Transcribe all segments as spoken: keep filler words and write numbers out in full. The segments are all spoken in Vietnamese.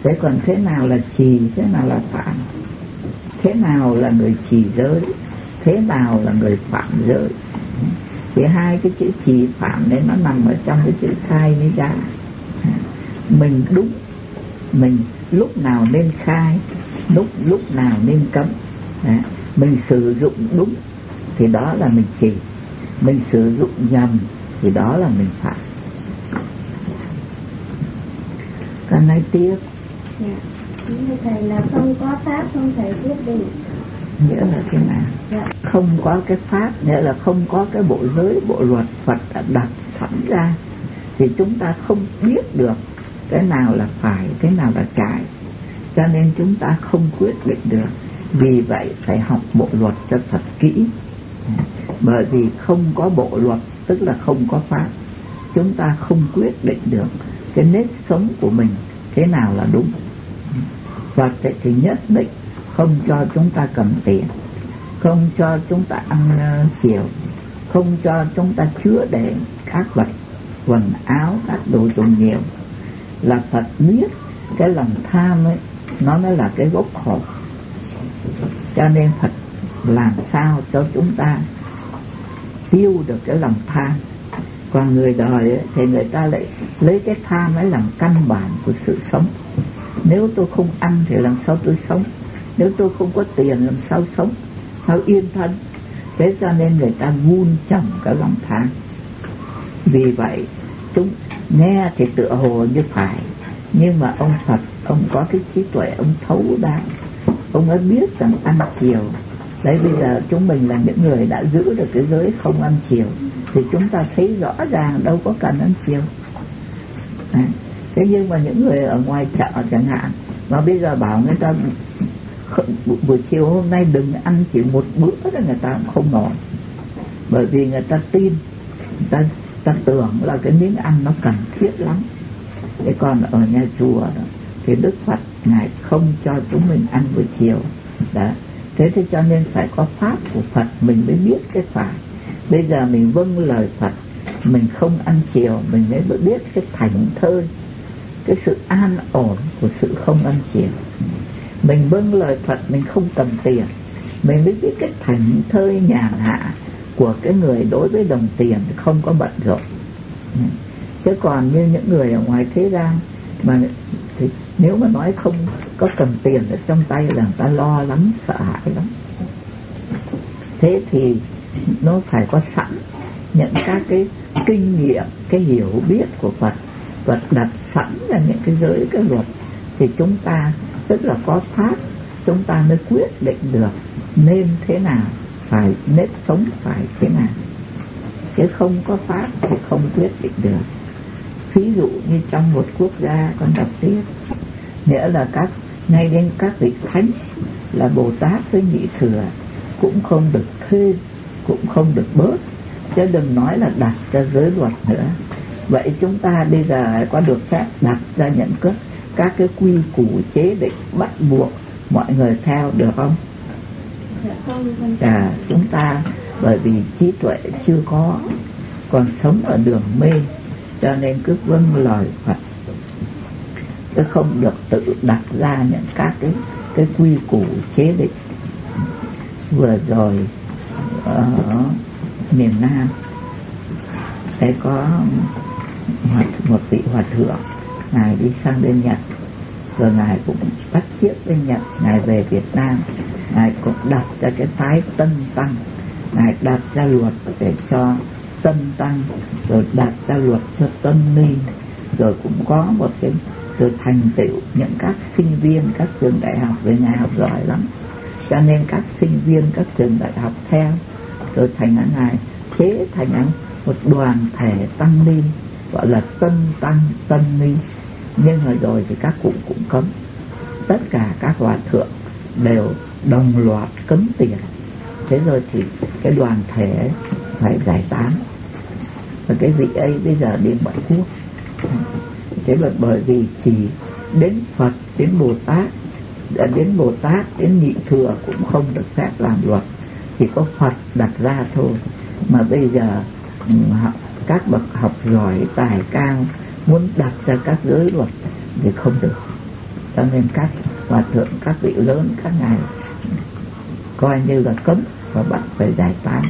Thế còn thế nào là trì, thế nào là phạm? Thế nào là người trì giới, thế nào là người phạm giới? Thì hai cái chữ trì phạm đấy nó nằm ở trong cái chữ khai mới ra. Mình đúng, mình lúc nào nên khai, lúc lúc nào nên cấm. Đấy. Mình sử dụng đúng thì đó là mình trì, mình sử dụng nhầm thì đó là mình phạm. Cái này tiếp. Dạ. Thầy là không có pháp không thể quyết định. Nghĩa là thế nào? Dạ. Không có cái pháp nghĩa là không có cái bộ giới, bộ luật Phật đã đặt sẵn ra, thì chúng ta không biết được cái nào là phải, cái nào là trái, cho nên chúng ta không quyết định được. Vì vậy phải học bộ luật cho thật kỹ. Bởi vì không có bộ luật tức là không có pháp, chúng ta không quyết định được cái nếp sống của mình thế nào là đúng. Phật thì nhất định không cho chúng ta cầm tiền, không cho chúng ta ăn uh, chiều, không cho chúng ta chứa để các vật, quần áo, các đồ dùng nhiều. Là Phật biết cái lòng tham ấy, nó mới là cái gốc khổ. Cho nên Phật làm sao cho chúng ta tiêu được cái lòng tham. Còn người đời ấy, thì người ta lại lấy cái tham ấy làm căn bản của sự sống. Nếu tôi không ăn thì làm sao tôi sống, nếu tôi không có tiền làm sao sống, sao yên thân. Thế cho nên người ta vun trồng cái lòng tham. Vì vậy chúng nghe thì tựa hồ như phải, nhưng mà ông Phật ông có cái trí tuệ, ông thấu đáo, ông ấy biết rằng ăn chiều. Đấy, bây giờ chúng mình là những người đã giữ được cái giới không ăn chiều thì chúng ta thấy rõ ràng đâu có cần ăn chiều. À, thế nhưng mà những người ở ngoài chợ chẳng hạn, mà bây giờ bảo người ta buổi chiều hôm nay đừng ăn chỉ một bữa là người ta cũng không nổi. Bởi vì người ta tin, người ta, ta tưởng là cái miếng ăn nó cần thiết lắm. Thế còn ở nhà chùa đó, thì Đức Phật Ngài không cho chúng mình ăn buổi chiều đó. Thế thì cho nên phải có pháp của Phật mình mới biết cái phải. Bây giờ mình vâng lời Phật, mình không ăn chiều, mình mới biết cái thảnh thơi, cái sự an ổn của sự không ăn chiều. Mình vâng lời Phật, mình không cầm tiền, mình mới biết cái thảnh thơi nhàn hạ của cái người đối với đồng tiền không có bận rộn. Chứ còn như những người ở ngoài thế gian mà thì nếu mà nói không có cầm tiền ở trong tay là người ta lo lắm, sợ hãi lắm. Thế thì nó phải có sẵn những các cái kinh nghiệm, cái hiểu biết của Phật. Phật đặt sẵn ra những cái giới, cái luật, thì chúng ta tức là có pháp, chúng ta mới quyết định được nên thế nào, phải nếp sống phải thế nào. Chứ không có pháp thì không quyết định được. Ví dụ như trong một quốc gia con đọc tiếp, nghĩa là các ngay đến các vị thánh là Bồ Tát với Nhị Thừa cũng không được thêm, cũng không được bớt, chứ đừng nói là đặt ra giới luật nữa. Vậy chúng ta bây giờ có được phép đặt ra những cái các cái quy củ chế định bắt buộc mọi người theo được không? À, chúng ta bởi vì trí tuệ chưa có, còn sống ở đường mê, cho nên cứ vâng lời Phật, chứ không được tự đặt ra những các cái cái quy củ chế định. Vừa rồi ở miền Nam đấy có một vị hòa thượng, ngài đi sang bên Nhật, rồi ngài cũng bắt chiếc bên Nhật, ngài về Việt Nam, ngài cũng đặt ra cái phái Tân Tăng, ngài đặt ra luật để cho Tân Tăng, rồi đặt ra luật cho Tân Ni, rồi cũng có một cái sự thành tựu những các sinh viên các trường đại học, về ngài học giỏi lắm, cho nên các sinh viên các trường đại học theo, rồi thành ra ngài chế thành một đoàn thể tăng ni gọi là Tân Tăng Tân Ni. Nhưng hồi rồi thì các cụ cũng cấm, tất cả các hòa thượng đều đồng loạt cấm tiền. Thế rồi thì cái đoàn thể phải giải tán, và cái vị ấy bây giờ đi ngoại quốc. Thế là bởi vì chỉ đến Phật, đến Bồ Tát, đến Bồ Tát, đến Nhị Thừa cũng không được phép làm luật, chỉ có Phật đặt ra thôi. Mà bây giờ các bậc học giỏi tài cao muốn đặt ra các giới luật thì không được. Cho nên các hòa thượng, các vị lớn, các ngài coi như là cấm và bắt phải giải tán.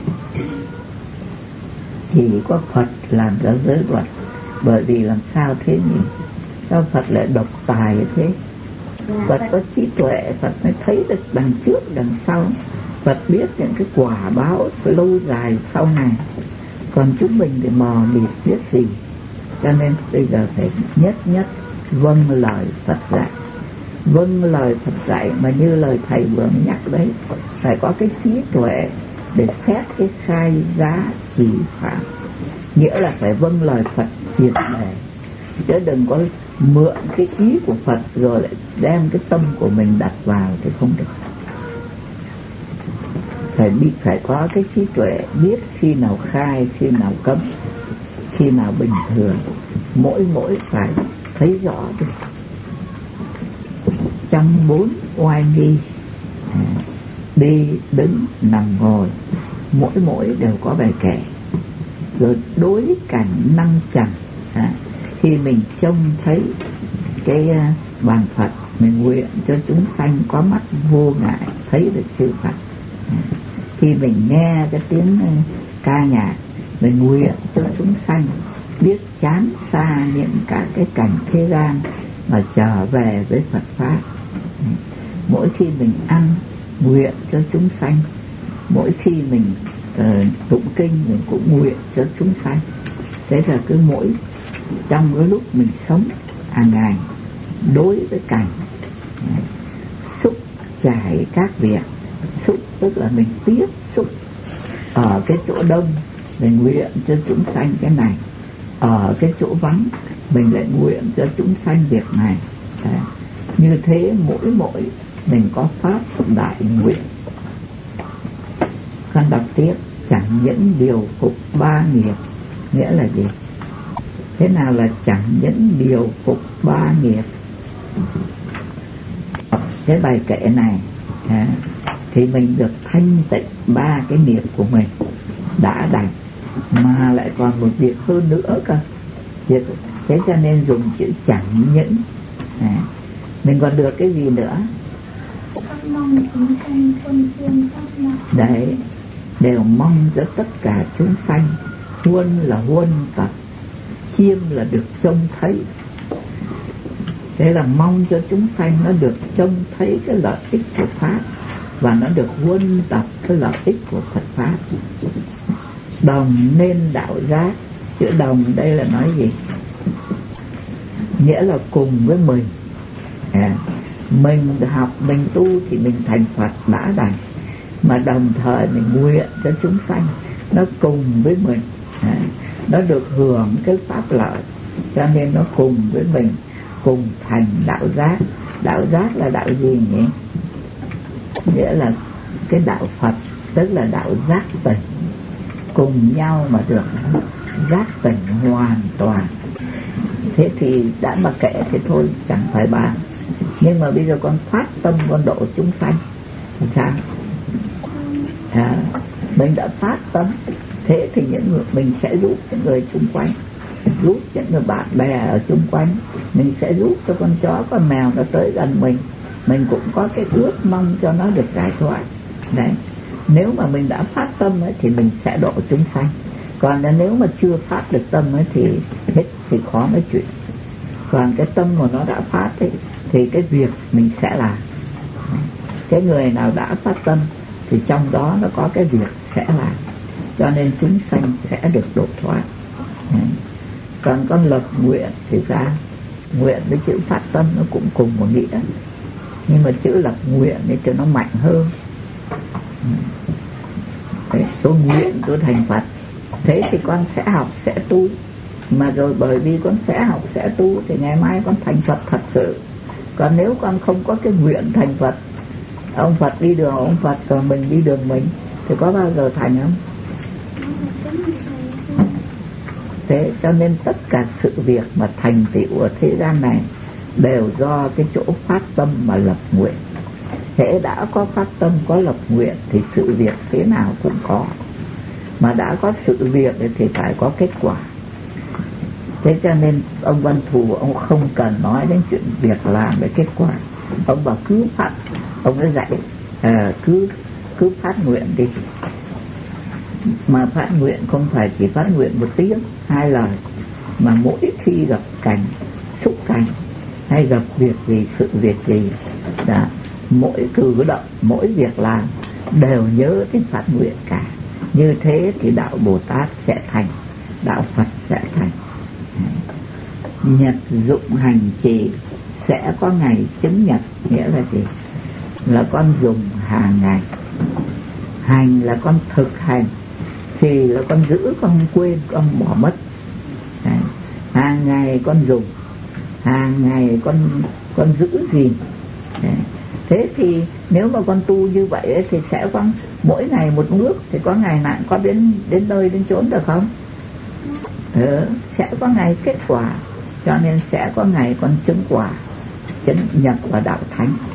Chỉ có Phật làm ra giới luật. Bởi vì làm sao thế nhỉ? Sao Phật lại độc tài thế? Phật có trí tuệ, Phật mới thấy được đằng trước đằng sau, Phật biết những cái quả báo lâu dài sau này. Còn chúng mình thì mò mịt biết gì. Cho nên bây giờ phải nhất nhất vâng lời Phật dạy. Vâng lời Phật dạy mà như lời thầy vừa nhắc đấy, phải có cái trí tuệ để xét cái sai giá trì phạm. Nghĩa là phải vâng lời Phật triệt để, chứ đừng có mượn cái ý của Phật rồi lại đem cái tâm của mình đặt vào thì không được. Phải biết, phải có cái trí tuệ biết khi nào khai, khi nào cấm, khi nào bình thường, mỗi mỗi phải thấy rõ được. Trong bốn oai nghi, đi đứng nằm ngồi, mỗi mỗi đều có bài kệ. Rồi đối cảnh năng trần, à, khi mình trông thấy cái bàn Phật, mình nguyện cho chúng sanh có mắt vô ngại thấy được chư Phật. À, khi mình nghe cái tiếng ca nhạc, mình nguyện cho chúng sanh biết chán xa những cả cái cảnh thế gian mà trở về với Phật pháp. À, mỗi khi mình ăn, nguyện cho chúng sanh. Mỗi khi mình uh, tụng kinh, mình cũng nguyện cho chúng sanh. Thế là cứ mỗi trong cái lúc mình sống hàng ngày đối với cảnh, uh, xúc trải các việc. Xúc tức là mình tiếp xúc ở cái chỗ đông, mình nguyện cho chúng sanh cái này. Ở cái chỗ vắng, mình lại nguyện cho chúng sanh việc này. Đấy. Như thế mỗi mỗi mình có pháp đại nguyện. Con đọc tiếp. Chẳng những điều phục ba nghiệp. Nghĩa là gì? Thế nào là chẳng những điều phục ba nghiệp? Cái bài kệ này à, thì mình được thanh tịnh ba cái nghiệp của mình đã đành, mà lại còn một việc hơn nữa cơ. Thế cho nên dùng chữ chẳng những. à, Mình còn được cái gì nữa? Đấy, đều mong cho tất cả chúng sanh. Huân là huân tập, chiêm là được trông thấy. Thế là mong cho chúng sanh nó được trông thấy cái lợi ích của Pháp, và nó được huân tập cái lợi ích của Phật Pháp. Đồng nên đạo giác. Chữ đồng đây là nói gì? Nghĩa là cùng với mình. à, Mình học, mình tu thì mình thành Phật đã đành, mà đồng thời mình nguyện cho chúng sanh nó cùng với mình, à, nó được hưởng cái pháp lợi, cho nên nó cùng với mình, cùng thành đạo giác. Đạo giác là đạo gì nhỉ? Nghĩa là cái đạo Phật, tức là đạo giác tỉnh, cùng nhau mà được giác tỉnh hoàn toàn. Thế thì đã mà kể thì thôi chẳng phải bàn. Nhưng mà bây giờ con phát tâm con độ chúng sanh thì sao? À, mình đã phát tâm, thế thì những người mình sẽ giúp những người xung quanh, giúp những người bạn bè ở xung quanh. Mình sẽ giúp cho con chó con mèo nó tới gần mình, mình cũng có cái ước mong cho nó được giải thoát. Đấy, nếu mà mình đã phát tâm ấy, thì mình sẽ độ chúng sanh. Còn nếu mà chưa phát được tâm ấy, thì hết thì khó nói chuyện. Còn cái tâm mà nó đã phát ấy, thì cái việc mình sẽ làm. Cái người nào đã phát tâm thì trong đó nó có cái việc sẽ làm, cho nên chúng sanh sẽ được độ thoát. Còn con lập nguyện thì ra nguyện với chữ phát tâm nó cũng cùng một nghĩa, nhưng mà chữ lập nguyện thì cho nó mạnh hơn. Đấy, tôi nguyện tôi thành Phật, thế thì con sẽ học sẽ tu, mà rồi bởi vì con sẽ học sẽ tu thì ngày mai con thành Phật thật sự. Còn nếu con không có cái nguyện thành Phật, ông Phật đi đường ông Phật, còn mình đi đường mình, thì có bao giờ thành không? Thế cho nên tất cả sự việc mà thành tựu ở thế gian này đều do cái chỗ phát tâm mà lập nguyện. Thế đã có phát tâm, có lập nguyện thì sự việc thế nào cũng có. Mà đã có sự việc thì phải có kết quả. Thế cho nên ông Văn Thù ông không cần nói đến chuyện việc làm để kết quả. Ông bảo cứ phát, ông đã dạy à, cứ cứ phát nguyện đi. Mà phát nguyện không phải chỉ phát nguyện một tiếng, hai lời, mà mỗi khi gặp cảnh, xúc cảnh hay gặp việc gì, sự việc gì đã, mỗi cử động, mỗi việc làm đều nhớ đến phát nguyện cả. Như thế thì đạo Bồ Tát sẽ thành, đạo Phật sẽ thành. Nhật dụng hành trì, sẽ có ngày chứng nhật. Nghĩa là gì? Là con dùng hàng ngày. Hành là con thực hành, trì là con giữ, con quên, con bỏ mất. Đấy. Hàng ngày con dùng, hàng ngày con con giữ gìn. Đấy. Thế thì nếu mà con tu như vậy ấy, thì sẽ có mỗi ngày một bước, thì có ngày nào có đến đến nơi đến chốn được không? Ừ, sẽ có ngày kết quả, cho nên sẽ có ngày con chứng quả, chứng nhập vào đạo thánh.